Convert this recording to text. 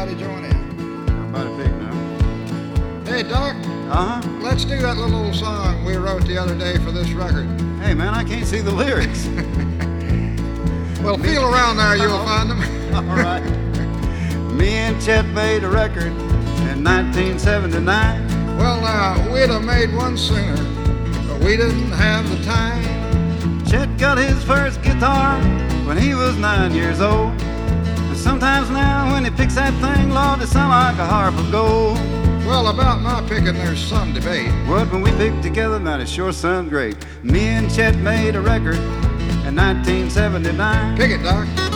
everybody join in. How about a big now? Hey, Doc, Uh-huh. let's do that little old song we wrote the other day for this record. Hey, man, I can't see the lyrics. Well, feel around there, you'll find them. All right. Me and Chet made a record in 1979. Well, now, we'd have made one sooner, but we didn't have the time. Chet got his first guitar when he was 9 years old. And sometimes now when he picks that thing, Lord, it sounds like a harp of gold. Well, about my picking, there's some debate. What when we picked together, man, it sure sounds great. Me and Chet made a record in 1979. Pick it, Doc.